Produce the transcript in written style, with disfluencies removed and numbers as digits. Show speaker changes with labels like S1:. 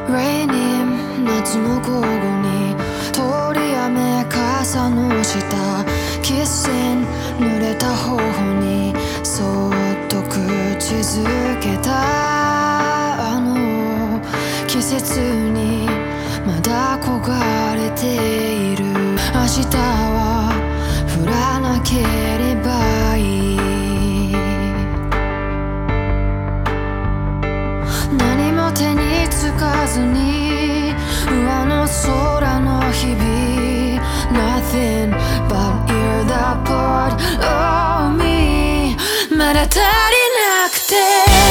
S1: Raining 夏の午後に通り雨傘の下 Kissing 濡れた頬にそっと口づけたあの季節にまだ焦がれている明日は降らなければいい何も手につかずに上の空の日々 Nothing but you're the part of me まだ足りなくて